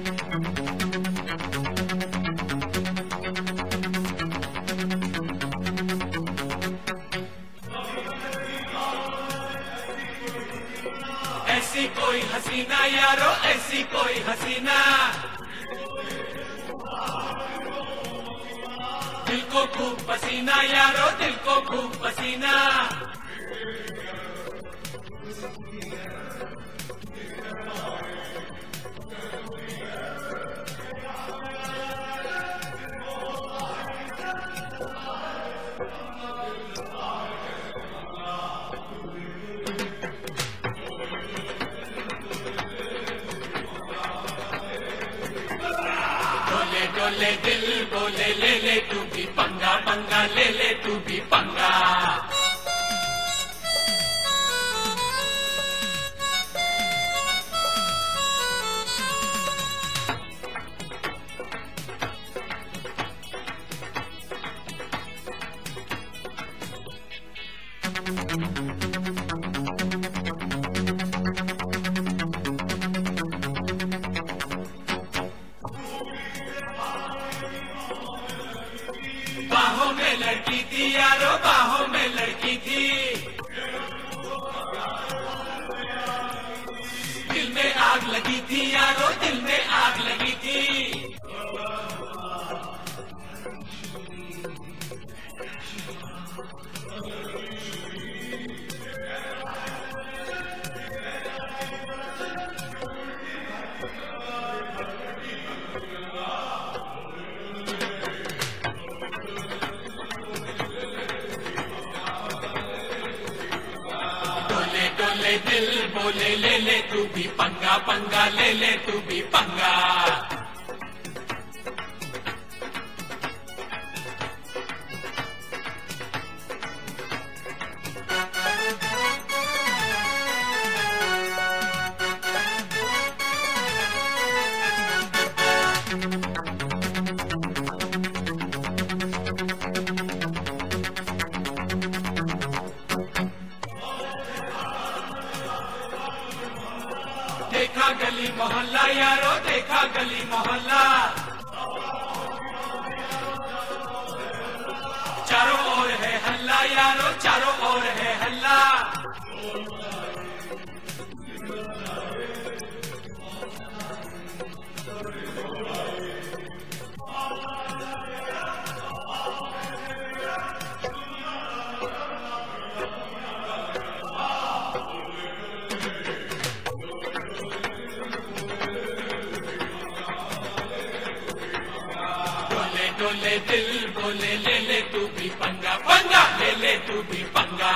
ऐसी कोई हसीना यारो, ऐसी कोई हसीना, दिल को खूब पसीना यारो, दिल को खूब पसीना। डोले दिल बोले ले ले तू भी पंगा, पंगा ले ले तू भी पंगा। बाहों में लड़की थी यारो, बाहों में लड़की थी, दिल में आग लगी थी यारो, दिल में आग लगी थी। डोले दिल बोले ले ले तू भी पंगा, पंगा ले ले तू भी पंगा। देखा गली मोहल्ला यारो, देखा गली मोहल्ला, चारों ओर है हल्ला यारो, चारों ओर है हल्ला। डोले दिल बोले ले ले तू भी पंगा, पंगा ले ले तू भी पंगा।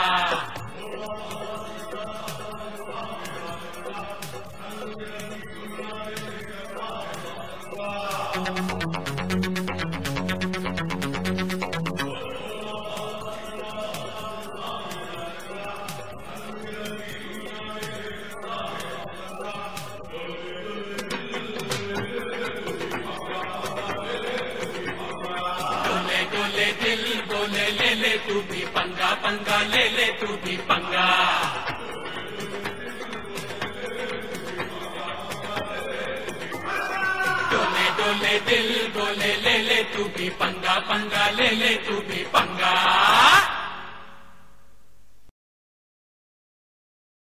डोले दिल बोले ले ले तू भी पंगा, पंगा ले ले तू भी पंगा। डोले दिल बोले ले ले तू भी पंगा, पंगा ले ले तू भी